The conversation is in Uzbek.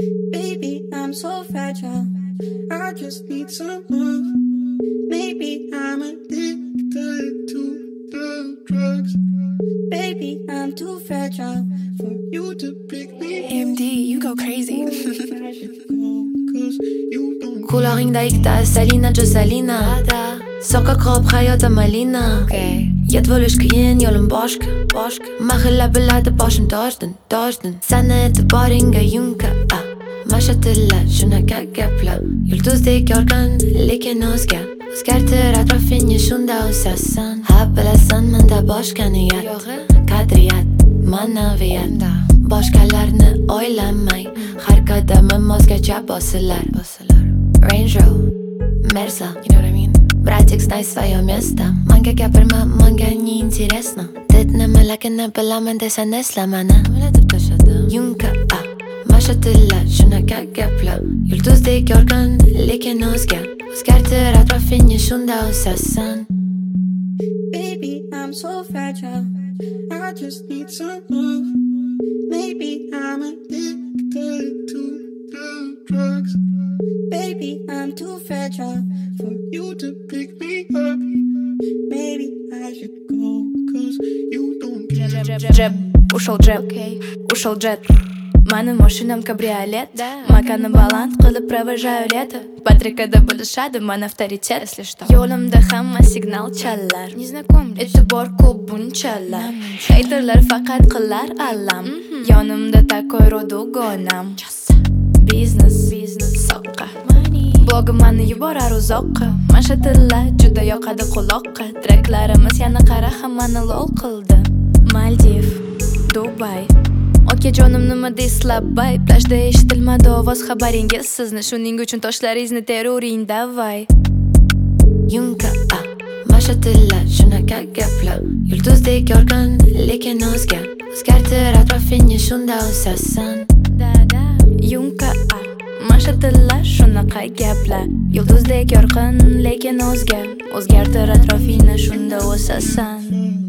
Baby, I'm so fragile. I just need some love. Maybe I'm addicted to the drugs. Baby, I'm too fragile for you to pick me. AMD, you go crazy. Quloqingda ikkita Salina Josalina Soqqa qolib hayotim Malina Yet bo'lish qiyin yo'lim boshqa Mahalla biladi boshim tojdin Sani e'tiboringga yunka Mashatillar shunaqa gaplar Yulduzdek yorqin lekin o'zgartir atrofingni shunda o'sasan Ha bilasan menda boshqa niyat Qadriyat, ma'naviyat Boshqalarni o'ylamay Har qadamim o'zgacha bosilar Range Rover, Mersa, you know what I mean? Bratик, знай своё место Manga gapirma, manga не интересно Did nimaligini bilaman desa neslamani Yunka, mashatillar, shunaqa gaplar Yulduzdek yorqin, lekin o'zgartir atrofingni shunda o'sasan Baby, I'm so fragile. I just need some love. Maybe I'm addicted to the drugs. Baby, I'm too fragile for you to pick me up. Maybe I should go, cause you don't care. Джеб, ушел джет Mani mashinam кабриолет Makani baland qilib провожаю лето Patrikada bo'lishadi man avtoritet Yo'limda hamma signal chalar E'tibor ko'p bunchalar Haterlar faqat qilar alam Yonimda takoy rodogonam Biznes, soqqa Blogim mani yuborar uzoqqa Mashatillar juda yoqadi quloqqa Treklarimiz yana qara hammani lol qildi Maldiv, Dubay Okajonim nima deslabay Plajda eshitilmadi ovoz xabaringiz sizni Shuning uchun toshlaringizni teruring davay Yunka, mashatillar, shunaqa gaplar Yulduzdek yorqin, lekin o'zgartir atrofingni shunda o'sasan Yunka, mashatillar, shunaqa gaplar Yulduzdek yorqin, lekin o'zgartir atrofingni shunda o'sasan